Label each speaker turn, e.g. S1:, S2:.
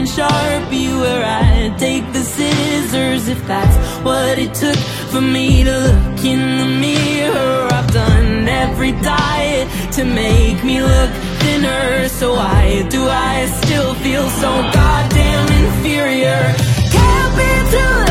S1: Sharpie where I'd take the scissors if that's what it took for me to look in the mirror. I've done every diet to make me look thinner, so why do I still feel so goddamn inferior? Can't be too